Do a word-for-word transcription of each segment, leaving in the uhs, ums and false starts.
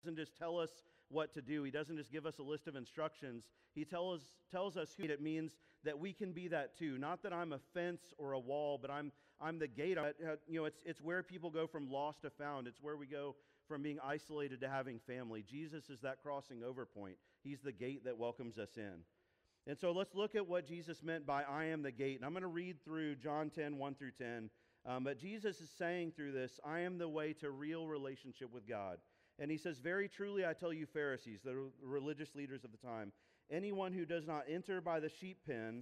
doesn't just tell us what to do. He doesn't just give us a list of instructions. He tell us, tells us who it means that we can be that too. Not that I'm a fence or a wall, but I'm I'm the gate. You know, it's it's where people go from lost to found. It's where we go from being isolated to having family. Jesus is that crossing over point. He's the gate that welcomes us in. And so let's look at what Jesus meant by I am the gate. And I'm going to read through John ten, one through ten. Um, but Jesus is saying through this, I am the way to real relationship with God. And he says, very truly I tell you Pharisees, the religious leaders of the time, anyone who does not enter by the sheep pen,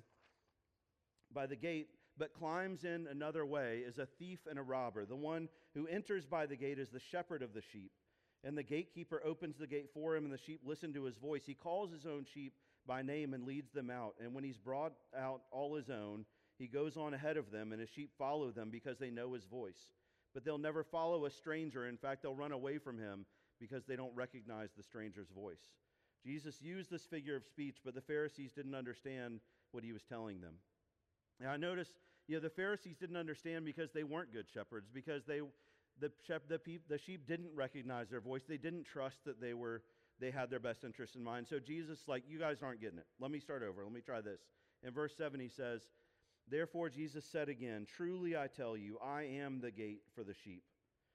by the gate, but climbs in another way is a thief and a robber. The one who enters by the gate is the shepherd of the sheep. And the gatekeeper opens the gate for him, and the sheep listen to his voice. He calls his own sheep by name and leads them out. And when he's brought out all his own, he goes on ahead of them, and his sheep follow them because they know his voice. But they'll never follow a stranger. In fact, they'll run away from him because they don't recognize the stranger's voice. Jesus used this figure of speech, but the Pharisees didn't understand what he was telling them. Now, I notice, you know, the Pharisees didn't understand because they weren't good shepherds, because they, the, shep, the, peop, the sheep didn't recognize their voice. They didn't trust that they were, they had their best interests in mind. So Jesus, like, you guys aren't getting it. Let me start over. Let me try this. In verse seven, he says, therefore Jesus said again, truly I tell you, I am the gate for the sheep.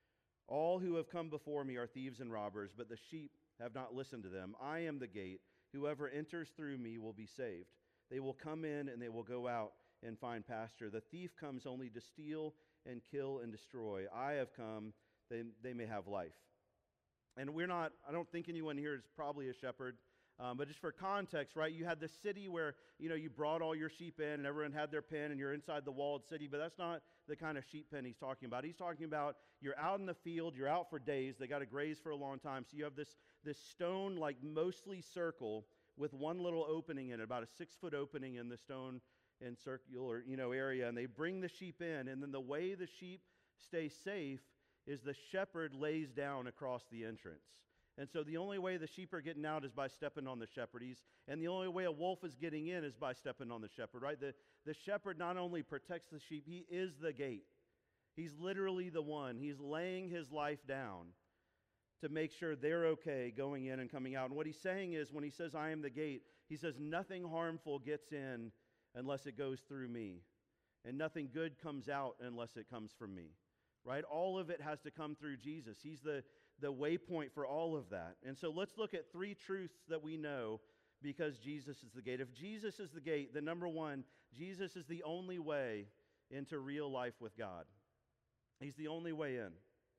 All who have come before me are thieves and robbers, but the sheep have not listened to them. I am the gate. Whoever enters through me will be saved. They will come in and they will go out and find pasture. The thief comes only to steal and kill and destroy. I have come that they may have life. And we're not, I don't think anyone here is probably a shepherd. Um, but just for context, right, you had this city where, you know, you brought all your sheep in and everyone had their pen and you're inside the walled city, but that's not the kind of sheep pen he's talking about. He's talking about you're out in the field, you're out for days, they got to graze for a long time, so you have this, this stone, like mostly circle with one little opening in it, about a six-foot opening in the stone and circular, you know, area, and they bring the sheep in, and then the way the sheep stay safe is the shepherd lays down across the entrance. And so the only way the sheep are getting out is by stepping on the shepherd. He's, and the only way a wolf is getting in is by stepping on the shepherd, right? The, the shepherd not only protects the sheep, he is the gate. He's literally the one. He's laying his life down to make sure they're okay going in and coming out. And what he's saying is, when he says, I am the gate, he says, nothing harmful gets in unless it goes through me. And nothing good comes out unless it comes from me. Right? All of it has to come through Jesus. He's the, the waypoint for all of that. And so let's look at three truths that we know because Jesus is the gate. If Jesus is the gate, then number one, Jesus is the only way into real life with God. He's the only way in.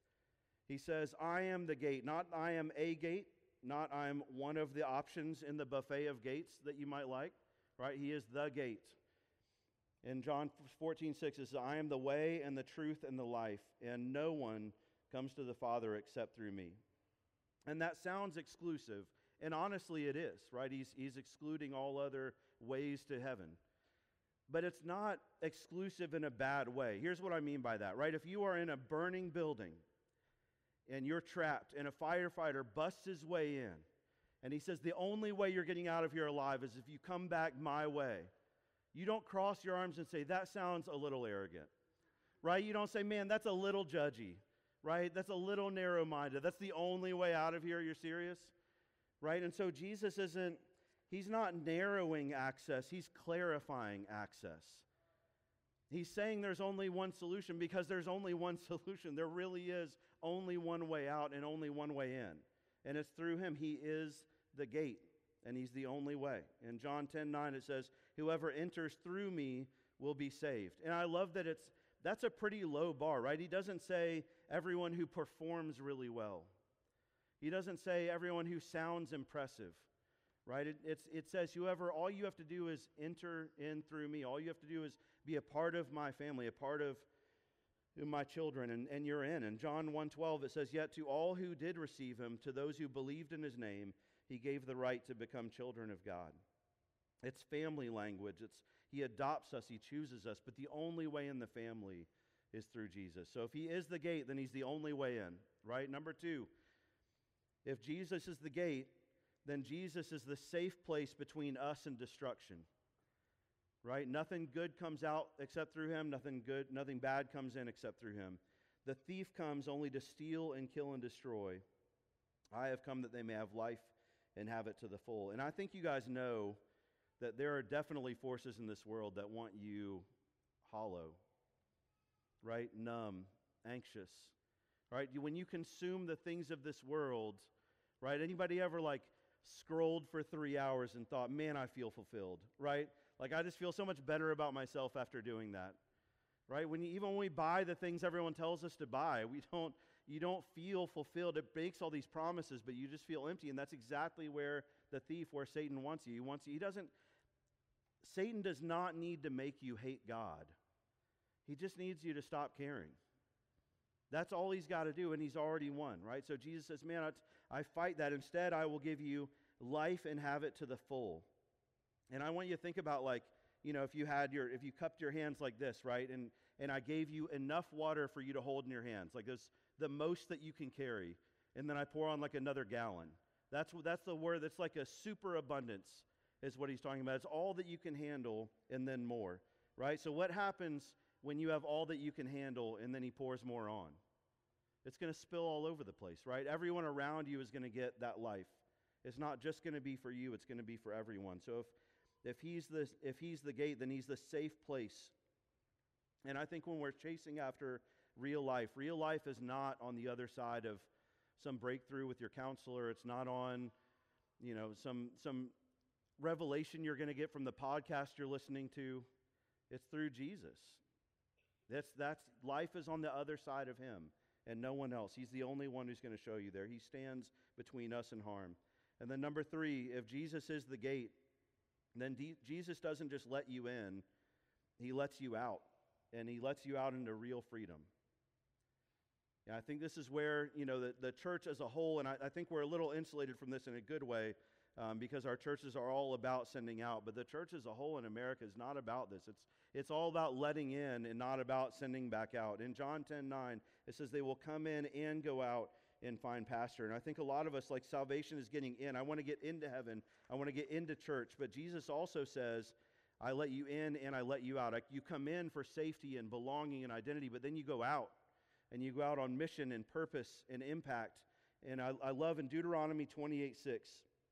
He says, I am the gate, not I am a gate, not I'm one of the options in the buffet of gates that you might like. Right? He is the gate. In John fourteen six, it says, I am the way and the truth and the life, and no one comes to the Father except through me. And that sounds exclusive, and honestly it is, right? He's, he's excluding all other ways to heaven. But it's not exclusive in a bad way. Here's what I mean by that, right? If you are in a burning building, and you're trapped, and a firefighter busts his way in, and he says, the only way you're getting out of here alive is if you come back my way. You don't cross your arms and say, that sounds a little arrogant, right? You don't say, man, that's a little judgy, right? That's a little narrow-minded. That's the only way out of here. You're serious, right? And so Jesus isn't, he's not narrowing access. He's clarifying access. He's saying there's only one solution because there's only one solution. There really is only one way out and only one way in. And it's through him. He is the gate. And he's the only way. In John ten nine it says, whoever enters through me will be saved. And I love that it's, that's a pretty low bar, right? He doesn't say everyone who performs really well. He doesn't say everyone who sounds impressive, right? It, it's, it says whoever, all you have to do is enter in through me. All you have to do is be a part of my family, a part of my children, and, and you're in. In John one twelve it says, yet to all who did receive him, to those who believed in his name, he gave the right to become children of God. It's family language. It's he adopts us, he chooses us, but the only way in the family is through Jesus. So if he is the gate, then he's the only way in, right? Number two, if Jesus is the gate, then Jesus is the safe place between us and destruction. Right? Nothing good comes out except through him, nothing good, nothing bad comes in except through him. The thief comes only to steal and kill and destroy. I have come that they may have life and have it to the full. And I think you guys know that there are definitely forces in this world that want you hollow, right? Numb, anxious, right? When you consume the things of this world, right? Anybody ever like scrolled for three hours and thought, man, I feel fulfilled, right? Like I just feel so much better about myself after doing that, right? When you, even when we buy the things everyone tells us to buy, we don't, you don't feel fulfilled. It makes all these promises, but you just feel empty, and that's exactly where the thief, where Satan wants you. He wants you. He doesn't, Satan does not need to make you hate God. He just needs you to stop caring. That's all he's got to do, and he's already won, right? So Jesus says, man, I, I fight that. Instead, I will give you life and have it to the full. And I want you to think about, like, you know, if you had your, if you cupped your hands like this, right, and, and I gave you enough water for you to hold in your hands, like this, the most that you can carry, and then I pour on like another gallon. That's, that's the word, that's like a superabundance is what he's talking about. It's all that you can handle and then more, right? So what happens when you have all that you can handle and then he pours more on? It's going to spill all over the place, right? Everyone around you is going to get that life. It's not just going to be for you, it's going to be for everyone. So if if he's the if he's the gate, then he's the safe place. And I think when we're chasing after real life, real life is not on the other side of some breakthrough with your counselor. It's not on, you know, some some revelation you're going to get from the podcast you're listening to. It's through Jesus. That's that's life is on the other side of him and no one else. He's the only one who's going to show you there. He stands between us and harm. And then number three, if Jesus is the gate, then D- Jesus doesn't just let you in, he lets you out, and he lets you out into real freedom. And I think this is where, you know, the, the church as a whole, and I, I think we're a little insulated from this in a good way, um, because our churches are all about sending out, but the church as a whole in America is not about this. It's, it's all about letting in and not about sending back out. In John ten nine, it says they will come in and go out and find pasture. And I think a lot of us, like, salvation is getting in. I want to get into heaven. I want to get into church. But Jesus also says, I let you in and I let you out. I, you come in for safety and belonging and identity, but then you go out. And you go out on mission and purpose and impact. And I, I love in Deuteronomy twenty-eight six,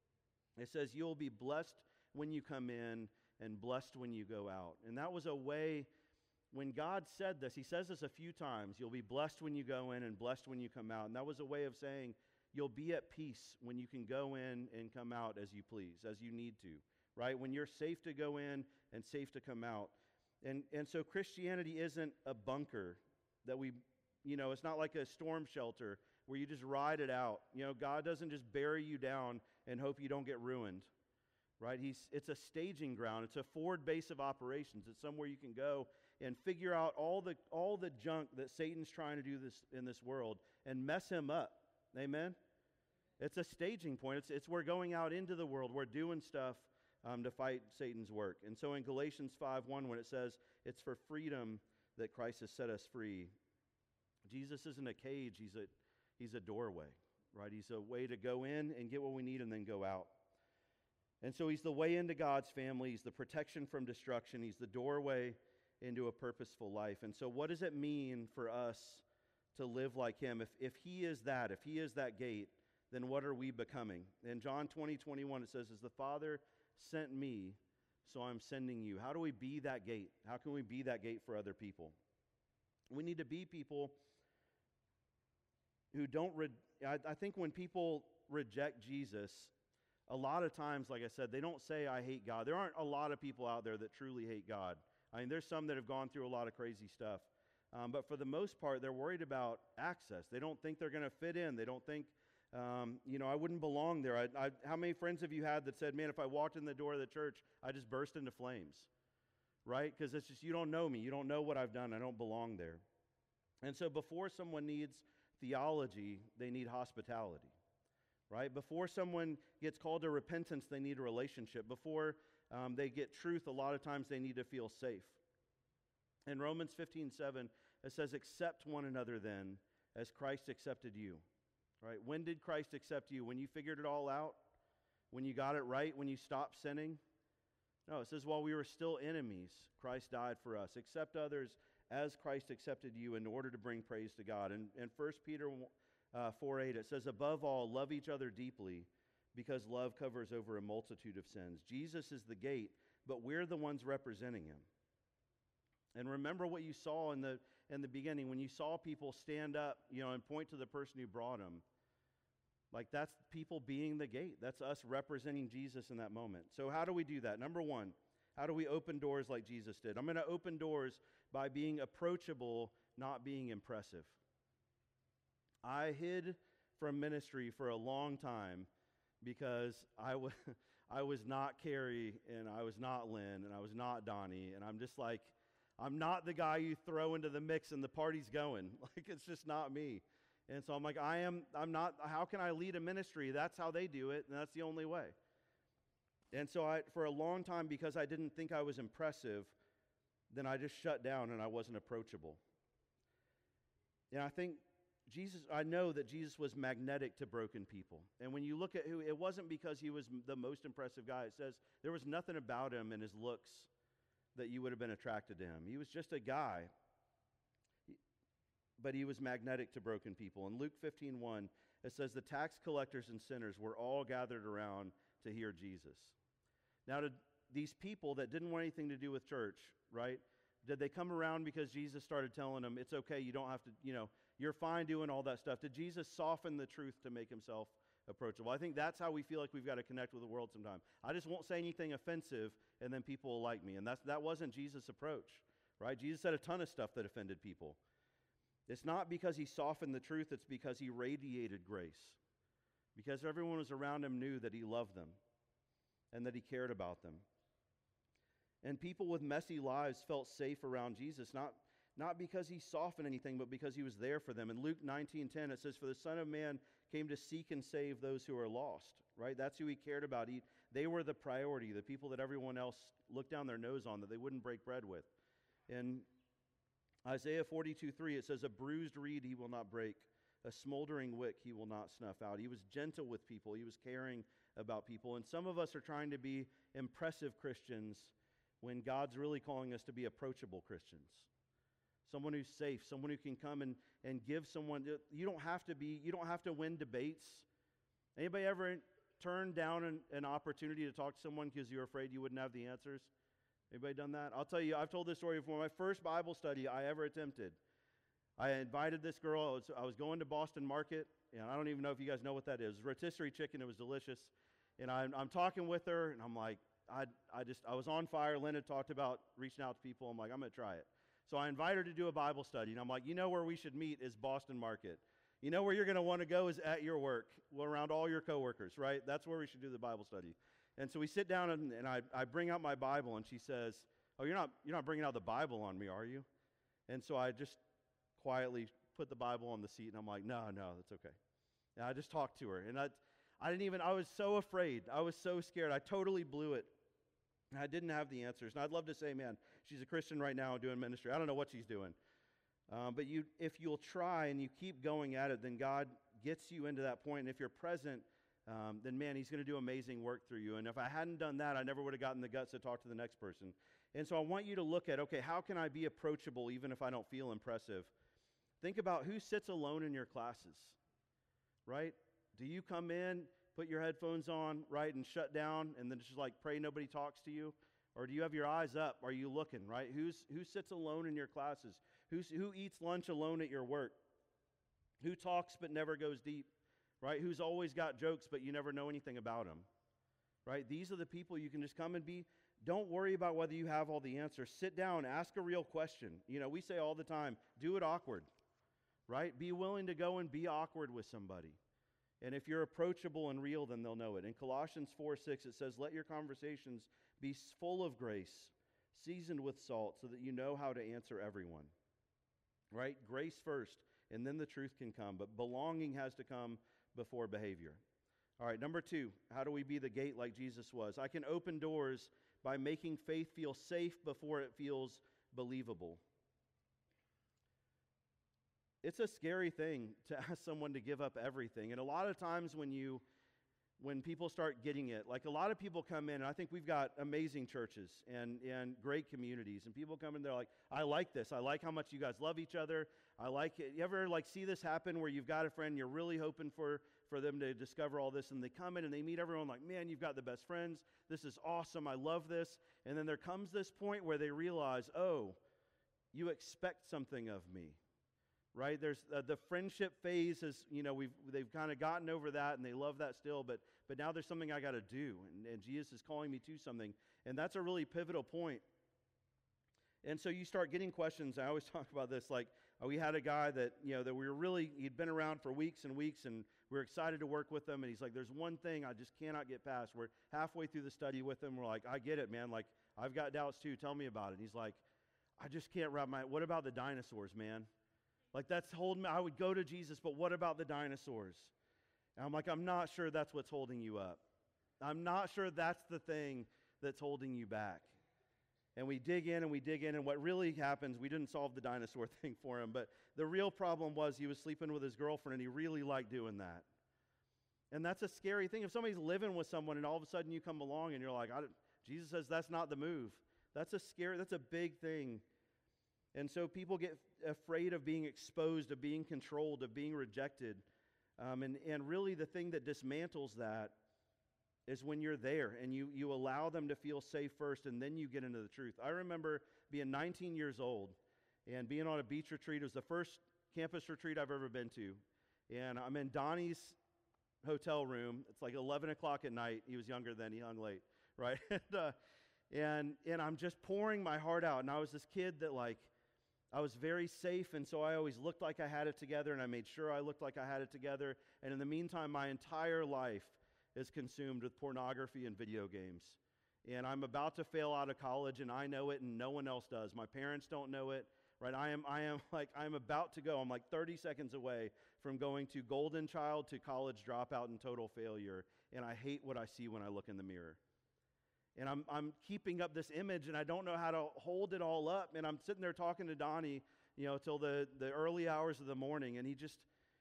it says, you'll be blessed when you come in and blessed when you go out. And that was a way, when God said this, he says this a few times, you'll be blessed when you go in and blessed when you come out. And that was a way of saying you'll be at peace when you can go in and come out as you please, as you need to, right? When you're safe to go in and safe to come out. And, and so Christianity isn't a bunker that we, you know, it's not like a storm shelter where you just ride it out. You know, God doesn't just bury you down and hope you don't get ruined. Right? He's, it's a staging ground. It's a forward base of operations. It's somewhere you can go and figure out all the all the junk that Satan's trying to do this in this world and mess him up. Amen? It's a staging point. It's, it's we're going out into the world. We're doing stuff um, to fight Satan's work. And so in Galatians five one, when it says it's for freedom that Christ has set us free, Jesus isn't a cage. He's a, he's a doorway. Right? He's a way to go in and get what we need and then go out. And so he's the way into God's family. He's the protection from destruction. He's the doorway into a purposeful life. And so what does it mean for us to live like him? If, if he is that, if he is that gate, then what are we becoming? In John twenty, twenty-one, it says, as the Father sent me, so I'm sending you. How do we be that gate? How can we be that gate for other people? We need to be people who don't, re- I, I think when people reject Jesus, a lot of times, like I said, they don't say, I hate God. There aren't a lot of people out there that truly hate God. I mean, there's some that have gone through a lot of crazy stuff. Um, but for the most part, they're worried about access. They don't think they're going to fit in. They don't think, um, you know, I wouldn't belong there. I, I, how many friends have you had that said, man, if I walked in the door of the church, I just burst into flames, right? Because it's just, you don't know me. You don't know what I've done. I don't belong there. And so before someone needs theology, they need hospitality. Right? Before someone gets called to repentance, they need a relationship. Before um, they get truth, a lot of times they need to feel safe. In Romans fifteen seven, it says, accept one another then, as Christ accepted you. Right? When did Christ accept you? When you figured it all out? When you got it right? When you stopped sinning? No, it says, while we were still enemies, Christ died for us. Accept others as Christ accepted you in order to bring praise to God. And, and First Peter uh, four eight, it says, above all, love each other deeply, because love covers over a multitude of sins. Jesus is the gate, but we're the ones representing him. And remember what you saw in the in the beginning, when you saw people stand up, you know, and point to the person who brought them. Like, that's people being the gate. That's us representing Jesus in that moment. So how do we do that? Number one, how do we open doors like Jesus did? I'm going to open doors by being approachable, not being impressive. I hid from ministry for a long time because I was I was not Carrie, and I was not Lynn, and I was not Donnie, and I'm just like, I'm not the guy you throw into the mix and the party's going. Like, it's just not me. And so I'm like, I am, I'm not, how can I lead a ministry? That's how they do it, and that's the only way. And so I, for a long time, because I didn't think I was impressive, then I just shut down and I wasn't approachable. And I think Jesus, I know that Jesus was magnetic to broken people. And when you look at who, it wasn't because he was the most impressive guy. It says there was nothing about him and his looks that you would have been attracted to him. He was just a guy, but he was magnetic to broken people. In Luke fifteen one, it says the tax collectors and sinners were all gathered around to hear Jesus. Now, to these people that didn't want anything to do with church, right? Did they come around because Jesus started telling them, it's okay, you don't have to, you know, you're fine doing all that stuff? Did Jesus soften the truth to make himself approachable? I think that's how we feel like we've got to connect with the world sometimes. I just won't say anything offensive, and then people will like me. And that's, that wasn't Jesus' approach, right? Jesus said a ton of stuff that offended people. It's not because he softened the truth, it's because he radiated grace. Because everyone was around him knew that he loved them and that he cared about them. And people with messy lives felt safe around Jesus, not, not because he softened anything, but because he was there for them. In Luke nineteen ten, it says, for the Son of Man came to seek and save those who are lost, right? That's who he cared about. He, they were the priority, the people that everyone else looked down their nose on, that they wouldn't break bread with. In Isaiah forty-two three, it says, a bruised reed he will not break, a smoldering wick he will not snuff out. He was gentle with people. He was caring about people. And some of us are trying to be impressive Christians when God's really calling us to be approachable Christians. Someone who's safe, someone who can come and, and give someone, you don't have to be, you don't have to win debates. Anybody ever turned down an, an opportunity to talk to someone because you were afraid you wouldn't have the answers? Anybody done that? I'll tell you, I've told this story before. My first Bible study I ever attempted, I invited this girl. I was, I was going to Boston Market, and I don't even know if you guys know what that is. Rotisserie chicken. It was delicious. And I'm, I'm talking with her, and I'm like, I, I just, I was on fire. Lynn had talked about reaching out to people. I'm like, I'm going to try it. So I invite her to do a Bible study, and I'm like, you know where we should meet is Boston Market. You know where you're going to want to go is at your work, well, around all your coworkers, right? That's where we should do the Bible study. And so we sit down, and, and I, I bring out my Bible, and she says, oh, you're not, you're not bringing out the Bible on me, are you? And so I just quietly put the Bible on the seat, and I'm like, no, no, that's okay. And I just talked to her, and I, I didn't even, I was so afraid. I was so scared. I totally blew it. I didn't have the answers. And I'd love to say, man, she's a Christian right now doing ministry. I don't know what she's doing. Um, but you, if you'll try and you keep going at it, then God gets you into that point. And if you're present, um, then, man, he's going to do amazing work through you. And if I hadn't done that, I never would have gotten the guts to talk to the next person. And so I want you to look at, okay, how can I be approachable even if I don't feel impressive? Think about who sits alone in your classes, right? Do you come in, put your headphones on, right, and shut down, and then just like pray nobody talks to you? Or do you have your eyes up? Are you looking, right? Who's, who sits alone in your classes? Who's, who eats lunch alone at your work? Who talks but never goes deep, right? Who's always got jokes but you never know anything about them, right? These are the people you can just come and be. Don't worry about whether you have all the answers. Sit down, ask a real question. You know, we say all the time, do it awkward, right? Be willing to go and be awkward with somebody. And if you're approachable and real, then they'll know it. In Colossians four six, it says, let your conversations be full of grace, seasoned with salt, so that you know how to answer everyone. Right? Grace first, and then the truth can come. But belonging has to come before behavior. All right, number two, how do we be the gate like Jesus was? I can open doors by making faith feel safe before it feels believable. It's a scary thing to ask someone to give up everything. And a lot of times when you when people start getting it. Like a lot of people come in, and I think we've got amazing churches and, and great communities, and people come in, they're like, I like this. I like how much you guys love each other. I like it. You ever like see this happen where you've got a friend, you're really hoping for, for them to discover all this, and they come in and they meet everyone like, man, you've got the best friends. This is awesome. I love this. And then there comes this point where they realize, oh, you expect something of me. Right? There's uh, the friendship phase is, you know, we've they've kind of gotten over that and they love that still, but but now there's something I got to do, and, and Jesus is calling me to something, and that's a really pivotal point. And so you start getting questions. I always talk about this, like uh, we had a guy that, you know, that we were really, he'd been around for weeks and weeks, and we were excited to work with him, and he's like, there's one thing I just cannot get past. We're halfway through the study with him. We're like, I get it, man. Like, I've got doubts too. Tell me about it. And he's like, I just can't wrap my, what about the dinosaurs, man? Like, that's holding me. I would go to Jesus, but what about the dinosaurs? And I'm like, I'm not sure that's what's holding you up. I'm not sure that's the thing that's holding you back. And we dig in and we dig in, and what really happens, we didn't solve the dinosaur thing for him, but the real problem was he was sleeping with his girlfriend, and he really liked doing that. And that's a scary thing. If somebody's living with someone and all of a sudden you come along and you're like, I Jesus says that's not the move. That's a scary, that's a big thing. And so people get afraid of being exposed, of being controlled, of being rejected. Um, and, and really the thing that dismantles that is when you're there and you, you allow them to feel safe first, and then you get into the truth. I remember being nineteen years old and being on a beach retreat. It was the first campus retreat I've ever been to. And I'm in Donnie's hotel room. It's like eleven o'clock at night. He was younger then. He hung late, right? and, uh, and, and I'm just pouring my heart out. And I was this kid that, like, I was very safe, and so I always looked like I had it together, and I made sure I looked like I had it together. And in the meantime, my entire life is consumed with pornography and video games. And I'm about to fail out of college, and I know it, and no one else does. My parents don't know it, right? I am, I am like, I'm about to go. I'm like thirty seconds away from going to golden child to college dropout and total failure. And I hate what I see when I look in the mirror. And I'm I'm keeping up this image, and I don't know how to hold it all up. And I'm sitting there talking to Donnie, you know, till the, the early hours of the morning. And he just,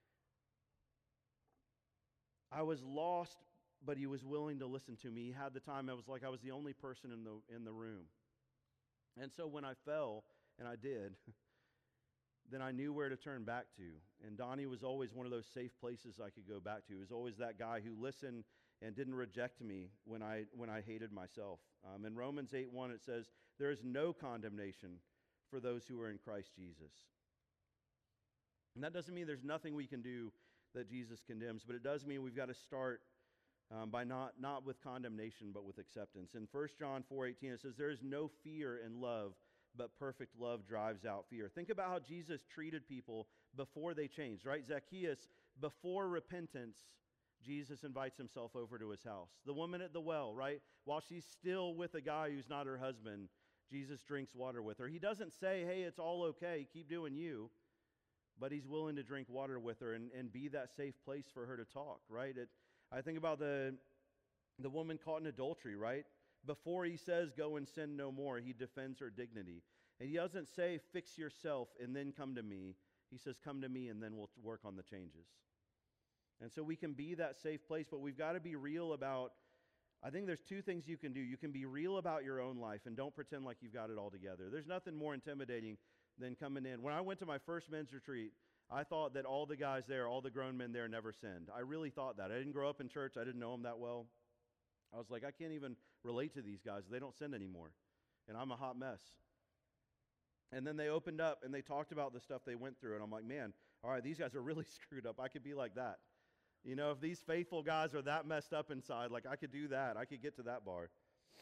I was lost, but he was willing to listen to me. He had the time. I was like I was the only person in the in the room. And so when I fell, and I did, then I knew where to turn back to. And Donnie was always one of those safe places I could go back to. He was always that guy who listened and didn't reject me when I when I hated myself. Um, in Romans eight one, it says, there is no condemnation for those who are in Christ Jesus. And that doesn't mean there's nothing we can do that Jesus condemns, but it does mean we've got to start um, by not, not with condemnation, but with acceptance. In First John four eighteen, it says, there is no fear in love, but perfect love drives out fear. Think about how Jesus treated people before they changed, right? Zacchaeus, before repentance, Jesus invites himself over to his house. The woman at the well, right? While she's still with a guy who's not her husband, Jesus drinks water with her. He doesn't say, hey, it's all okay, keep doing you. But he's willing to drink water with her and, and be that safe place for her to talk, right? It, I think about the, the woman caught in adultery, right? Before he says, go and sin no more, he defends her dignity. And he doesn't say, fix yourself and then come to me. He says, come to me and then we'll work on the changes. And so we can be that safe place, but we've got to be real about, I think there's two things you can do. You can be real about your own life and don't pretend like you've got it all together. There's nothing more intimidating than coming in. When I went to my first men's retreat, I thought that all the guys there, all the grown men there never sinned. I really thought that. I didn't grow up in church. I didn't know them that well. I was like, I can't even relate to these guys. They don't sin anymore. And I'm a hot mess. And then they opened up and they talked about the stuff they went through. And I'm like, man, all right, these guys are really screwed up. I could be like that. You know, if these faithful guys are that messed up inside, like I could do that. I could get to that bar.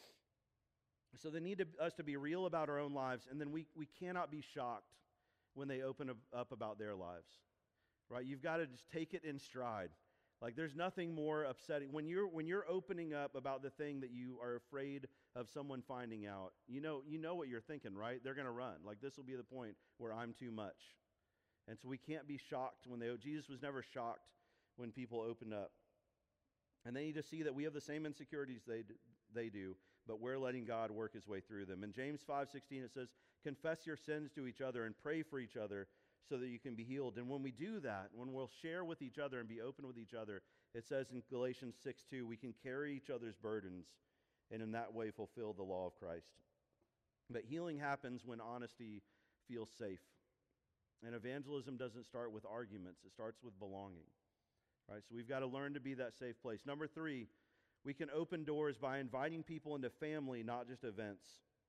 So they need to, us to be real about our own lives, and then we, we cannot be shocked when they open up about their lives, right? You've got to just take it in stride. Like there's nothing more upsetting. When you're, when you're opening up about the thing that you are afraid of someone finding out, you know, you know what you're thinking, right? They're going to run. Like this will be the point where I'm too much. And so we can't be shocked when they, Jesus was never shocked when people opened up. And they need to see that we have the same insecurities they do, they do, but we're letting God work his way through them. In James five sixteen, it says, confess your sins to each other and pray for each other so that you can be healed. And when we do that, when we'll share with each other and be open with each other, it says in Galatians six two, we can carry each other's burdens and in that way fulfill the law of Christ. But healing happens when honesty feels safe. And evangelism doesn't start with arguments. It starts with belonging. Right? So we've got to learn to be that safe place. Number three, we can open doors by inviting people into family, not just events.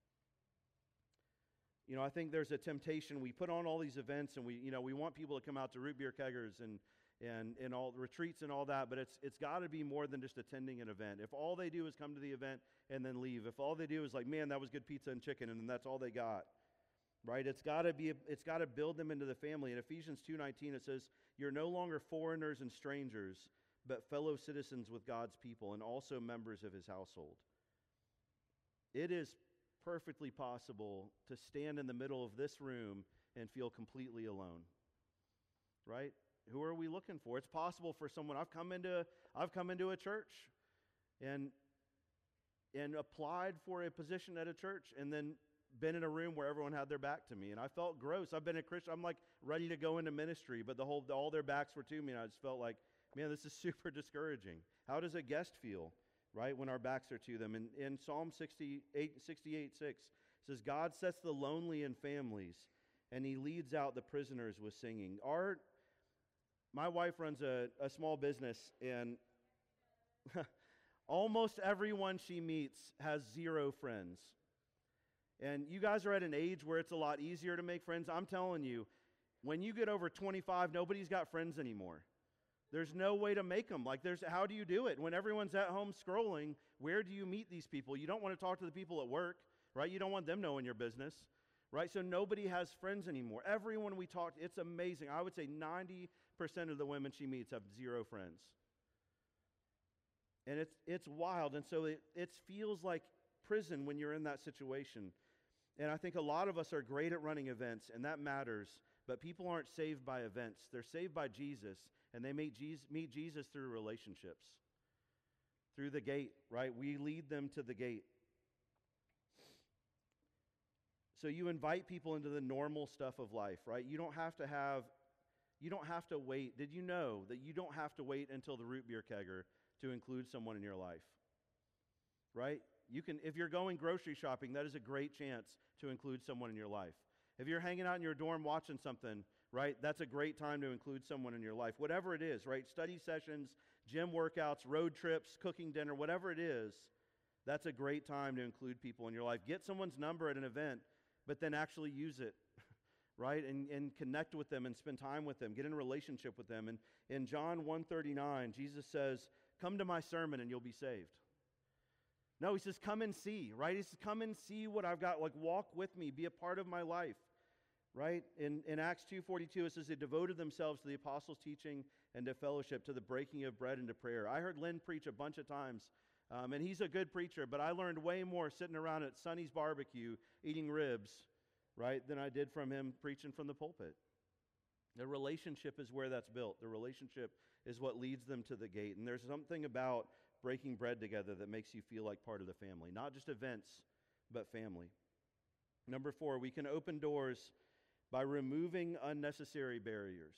You know, I think there's a temptation. We put on all these events, and we, you know, we want people to come out to root beer keggers and and and all the retreats and all that. But it's it's got to be more than just attending an event. If all they do is come to the event and then leave, if all they do is like, man, that was good pizza and chicken, and then that's all they got, right? It's got to be. It's got to build them into the family. In Ephesians two nineteen, it says, "You're no longer foreigners and strangers, but fellow citizens with God's people and also members of His household." It is perfectly possible to stand in the middle of this room and feel completely alone, right? Who are we looking for? It's possible for someone. I've come into I've come into a church and and applied for a position at a church and then been in a room where everyone had their back to me, and I felt gross. I've been a Christian. I'm like ready to go into ministry, but the whole all their backs were to me, and I just felt like, man, this is super discouraging. How does a guest feel, right, when our backs are to them? And in Psalm sixty-eight, sixty-eight six, it says, God sets the lonely in families, and He leads out the prisoners with singing. Our My wife runs a, a small business, and almost everyone she meets has zero friends. And you guys are at an age where it's a lot easier to make friends. I'm telling you, when you get over twenty-five, nobody's got friends anymore. There's no way to make them. Like, there's how do you do it? When everyone's at home scrolling, where do you meet these people? You don't want to talk to the people at work, right? You don't want them knowing your business. Right? So nobody has friends anymore. Everyone we talk to, it's amazing. I would say ninety percent of the women she meets have zero friends. And it's it's wild. And so it, it feels like prison when you're in that situation. And I think a lot of us are great at running events, and that matters. But people aren't saved by events. They're saved by Jesus, and they meet Jesus, meet Jesus through relationships, through the gate, right? We lead them to the gate. So you invite people into the normal stuff of life, right? You don't have to have, you don't have to wait. Did you know that you don't have to wait until the root beer kegger to include someone in your life, right? You can, if you're going grocery shopping, that is a great chance to include someone in your life. If you're hanging out in your dorm watching something, right, that's a great time to include someone in your life. Whatever it is, right? Study sessions, gym workouts, road trips, cooking dinner, whatever it is, that's a great time to include people in your life. Get someone's number at an event, but then actually use it, right? And, and connect with them and spend time with them. Get in a relationship with them. And in John one thirty-nine, Jesus says, come to my sermon and you'll be saved. No, he says, come and see, right? He says, come and see what I've got. Like, walk with me. Be a part of my life, right? In, in Acts two forty-two, it says they devoted themselves to the apostles' teaching and to fellowship, to the breaking of bread and to prayer. I heard Lynn preach a bunch of times, um, and he's a good preacher, but I learned way more sitting around at Sonny's barbecue eating ribs, right, than I did from him preaching from the pulpit. The relationship is where that's built. The relationship is what leads them to the gate. And there's something about breaking bread together that makes you feel like part of the family. Not just events, but family. Number four, we can open doors by removing unnecessary barriers.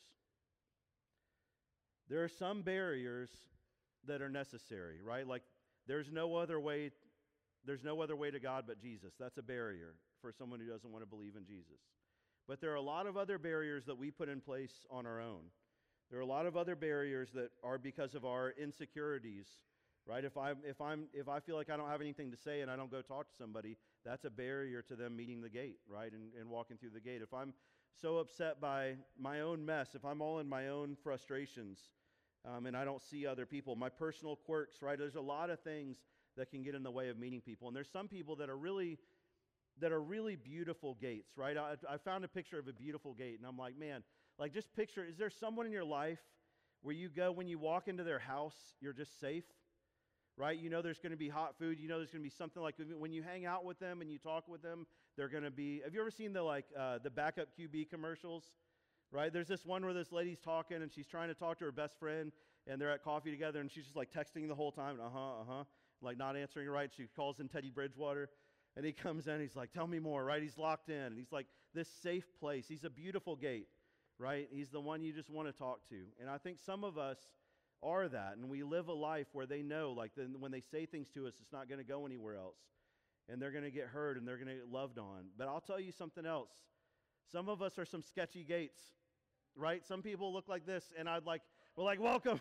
There are some barriers that are necessary, right? Like, there's no other way, there's no other way to God but Jesus. That's a barrier for someone who doesn't want to believe in Jesus. But there are a lot of other barriers that we put in place on our own. There are a lot of other barriers that are because of our insecurities, right? If I if I'm if I feel like I don't have anything to say and I don't go talk to somebody, that's a barrier to them meeting the gate, right? And, and walking through the gate. If I'm so upset by my own mess, if I'm all in my own frustrations, um, and I don't see other people, my personal quirks, right? There's a lot of things that can get in the way of meeting people. And there's some people that are really that are really beautiful gates, right? I, I found a picture of a beautiful gate, and I'm like, man, like just picture, is there someone in your life where you go, when you walk into their house, you're just safe, right? You know there's going to be hot food. You know there's going to be something like, when you hang out with them and you talk with them, they're going to be, have you ever seen the like uh, the backup Q B commercials, right? There's this one where this lady's talking, and she's trying to talk to her best friend, and they're at coffee together, and she's just like texting the whole time, uh-huh, uh-huh, like not answering right. She calls in Teddy Bridgewater. And he comes in, he's like, tell me more, right? He's locked in. And he's like, this safe place. He's a beautiful gate, right? He's the one you just want to talk to. And I think some of us are that, and we live a life where they know, like, the, when they say things to us, it's not going to go anywhere else. And they're going to get heard, and they're going to get loved on. But I'll tell you something else. Some of us are some sketchy gates, right? Some people look like this, and I'd like, we're like, welcome.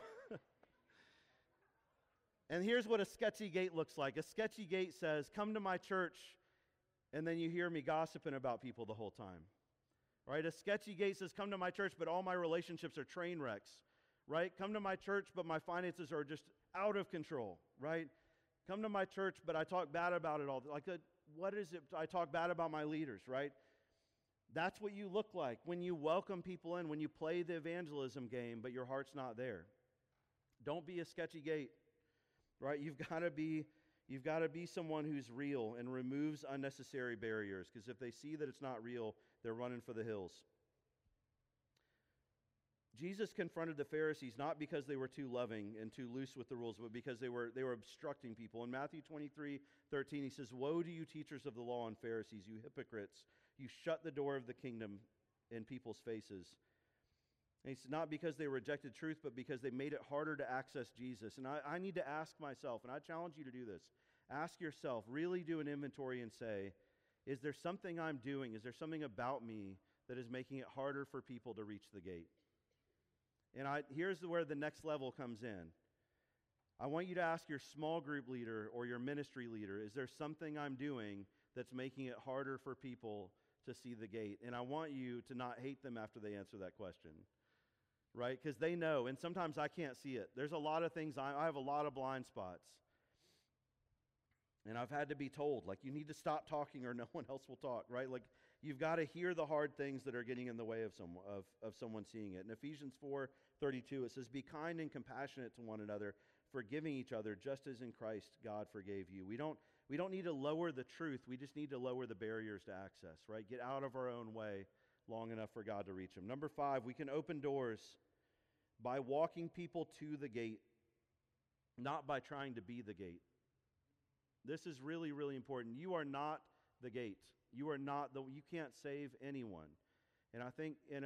And here's what a sketchy gate looks like. A sketchy gate says, come to my church, and then you hear me gossiping about people the whole time, right? A sketchy gate says, come to my church, but all my relationships are train wrecks, right? Come to my church, but my finances are just out of control, right? Come to my church, but I talk bad about it all. Like, a, what is it? I talk bad about my leaders, right? That's what you look like when you welcome people in, when you play the evangelism game, but your heart's not there. Don't be a sketchy gate, right? You've got to be, you've got to be someone who's real and removes unnecessary barriers, because if they see that it's not real, they're running for the hills. Jesus confronted the Pharisees not because they were too loving and too loose with the rules, but because they were they were obstructing people. In Matthew twenty-three thirteen, he says, woe to you, teachers of the law and Pharisees, you hypocrites! You shut the door of the kingdom in people's faces. And he said, not because they rejected truth, but because they made it harder to access Jesus. And I, I need to ask myself, and I challenge you to do this. Ask yourself, really do an inventory and say, is there something I'm doing? Is there something about me that is making it harder for people to reach the gate? And I, here's where the next level comes in. I want you to ask your small group leader or your ministry leader, is there something I'm doing that's making it harder for people to see the gate? And I want you to not hate them after they answer that question, right? Because they know, and sometimes I can't see it. There's a lot of things, I, I have a lot of blind spots. And I've had to be told, like, you need to stop talking or no one else will talk, right? Like, you've got to hear the hard things that are getting in the way of someone, of, of someone seeing it. In Ephesians four thirty-two, it says, be kind and compassionate to one another, forgiving each other, just as in Christ God forgave you. We don't, we don't need to lower the truth. We just need to lower the barriers to access, right? Get out of our own way long enough for God to reach them. Number five, we can open doors by walking people to the gate, not by trying to be the gate. This is really, really important. You are not the gate. You are not the, you can't save anyone. And I think in a,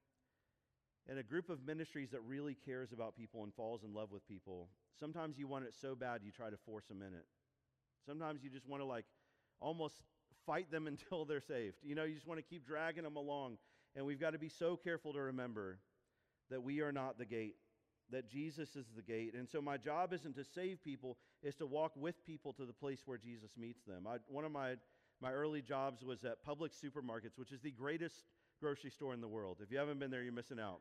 in a group of ministries that really cares about people and falls in love with people, sometimes you want it so bad you try to force them in it. Sometimes you just want to, like, almost fight them until they're saved. You know, you just want to keep dragging them along. And we've got to be so careful to remember that we are not the gate, that Jesus is the gate. And so my job isn't to save people, is to walk with people to the place where Jesus meets them. I, one of my, my early jobs was at Publix Supermarkets, which is the greatest grocery store in the world. If you haven't been there, you're missing out.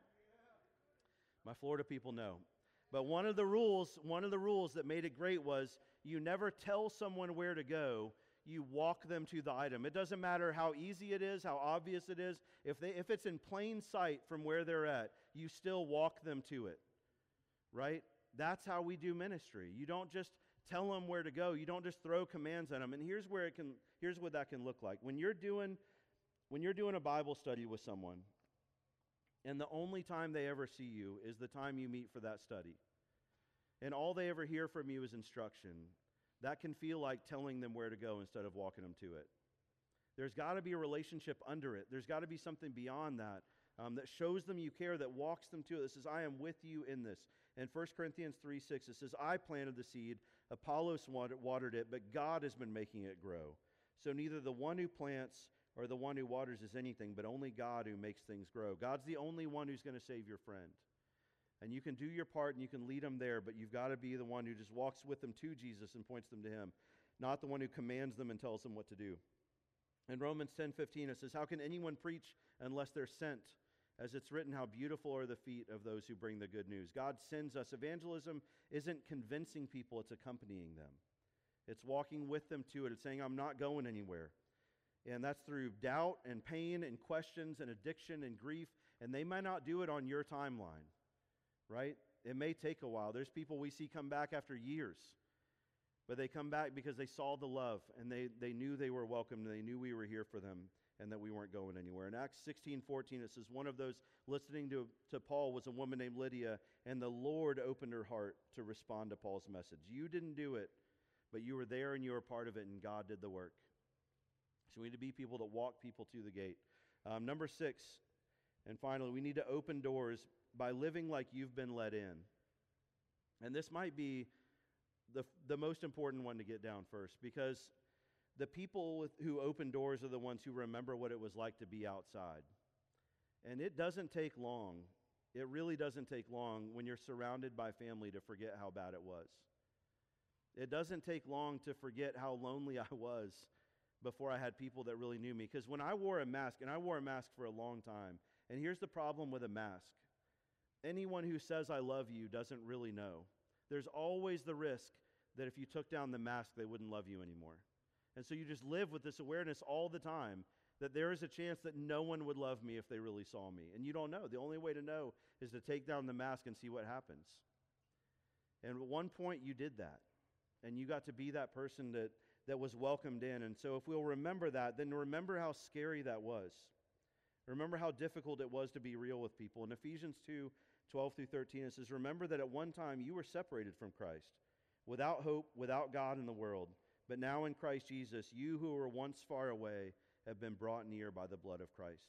My Florida people know. But one of the rules, one of the rules that made it great was you never tell someone where to go, you walk them to the item. It doesn't matter how easy it is, how obvious it is. If they, if it's in plain sight from where they're at, you still walk them to it. Right? That's how we do ministry. You don't just tell them where to go. You don't just throw commands at them. And here's where it can, here's what that can look like. When you're doing, when you're doing a Bible study with someone, and the only time they ever see you is the time you meet for that study, and all they ever hear from you is instruction, that can feel like telling them where to go instead of walking them to it. There's got to be a relationship under it. There's got to be something beyond that. Um, that shows them you care, that walks them to it. It says, I am with you in this. In First Corinthians three six, it says, I planted the seed, Apollos watered it, but God has been making it grow. So neither the one who plants or the one who waters is anything, but only God who makes things grow. God's the only one who's going to save your friend. And you can do your part and you can lead them there, but you've got to be the one who just walks with them to Jesus and points them to him, not the one who commands them and tells them what to do. In Romans ten fifteen, it says, how can anyone preach unless they're sent? As it's written, how beautiful are the feet of those who bring the good news. God sends us. Evangelism isn't convincing people, it's accompanying them. It's walking with them to it. It's saying, I'm not going anywhere. And that's through doubt and pain and questions and addiction and grief. And they might not do it on your timeline, right? It may take a while. There's people we see come back after years. But they come back because they saw the love and they, they knew they were welcome and they knew we were here for them and that we weren't going anywhere. In Acts sixteen fourteen, it says, one of those listening to, to Paul was a woman named Lydia, and the Lord opened her heart to respond to Paul's message. You didn't do it, but you were there and you were part of it, and God did the work. So we need to be people that walk people to the gate. Um, number six, And finally, we need to open doors by living like you've been let in. And this might be the, the most important one to get down first, because the people with, who open doors are the ones who remember what it was like to be outside. And it doesn't take long. It really doesn't take long when you're surrounded by family to forget how bad it was. It doesn't take long to forget how lonely I was before I had people that really knew me. Because when I wore a mask, and I wore a mask for a long time, and here's the problem with a mask. Anyone who says I love you doesn't really know. There's always the risk that if you took down the mask, they wouldn't love you anymore. And so you just live with this awareness all the time that there is a chance that no one would love me if they really saw me. And you don't know. The only way to know is to take down the mask and see what happens. And at one point you did that. And you got to be that person that, that was welcomed in. And so if we'll remember that, then remember how scary that was. Remember how difficult it was to be real with people. In Ephesians two, twelve through thirteen, it says, remember that at one time you were separated from Christ, without hope, without God in the world. But now in Christ Jesus, you who were once far away have been brought near by the blood of Christ.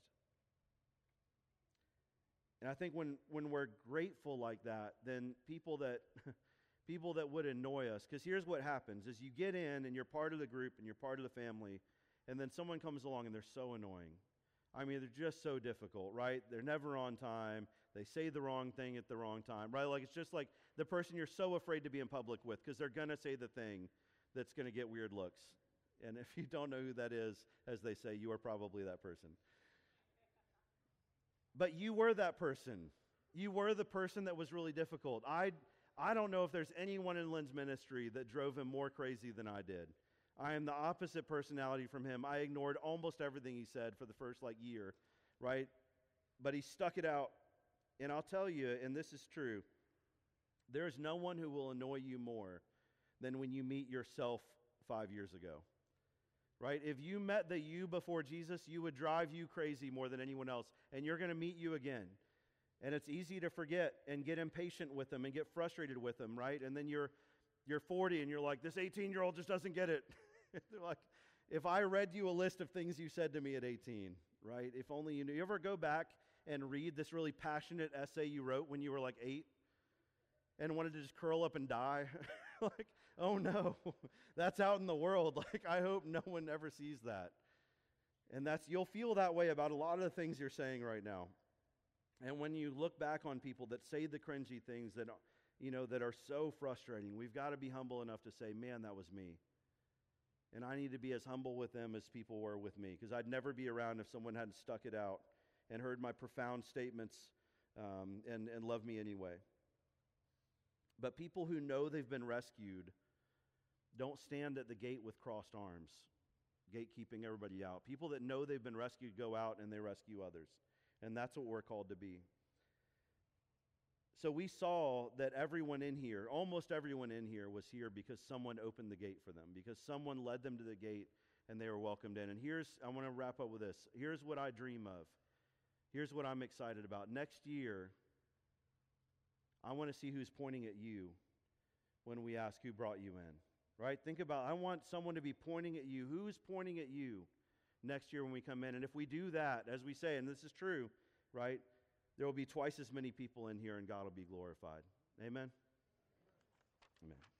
And I think when, when we're grateful like that, then people that people that would annoy us, because here's what happens, is you get in and you're part of the group and you're part of the family, and then someone comes along and they're so annoying. I mean, they're just so difficult, right? They're never on time. They say the wrong thing at the wrong time, right? Like, it's just like the person you're so afraid to be in public with because they're going to say the thing that's going to get weird looks. And if you don't know who that is, as they say, you are probably that person. But you were that person. You were the person that was really difficult. I, I don't know if there's anyone in Lynn's ministry that drove him more crazy than I did. I am the opposite personality from him. I ignored almost everything he said for the first like year, right? But he stuck it out. And I'll tell you, and this is true, there's no one who will annoy you more than when you meet yourself five years ago, right? If you met the you before Jesus, you would drive you crazy more than anyone else, and you're going to meet you again. And it's easy to forget and get impatient with them and get frustrated with them, right? And then you're you're forty and you're like, this eighteen-year-old just doesn't get it. They're like, if I read you a list of things you said to me at eighteen, right? If only you knew. You ever go back and read this really passionate essay you wrote when you were like eight and wanted to just curl up and die? Like, oh no, that's out in the world. Like, I hope no one ever sees that. And that's, you'll feel that way about a lot of the things you're saying right now. And when you look back on people that say the cringy things that, you know, that are so frustrating, we've got to be humble enough to say, man, that was me. And I need to be as humble with them as people were with me, because I'd never be around if someone hadn't stuck it out and heard my profound statements um, and, and loved me anyway. But people who know they've been rescued don't stand at the gate with crossed arms, gatekeeping everybody out. People that know they've been rescued go out and they rescue others. And that's what we're called to be. So we saw that everyone in here, almost everyone in here, was here because someone opened the gate for them, because someone led them to the gate and they were welcomed in. And here's, I want to wrap up with this. Here's what I dream of. Here's what I'm excited about. Next year, I want to see who's pointing at you when we ask who brought you in, right? Think about, I want someone to be pointing at you. Who's pointing at you next year when we come in? And if we do that, as we say, and this is true, right, there will be twice as many people in here and God will be glorified. Amen? Amen.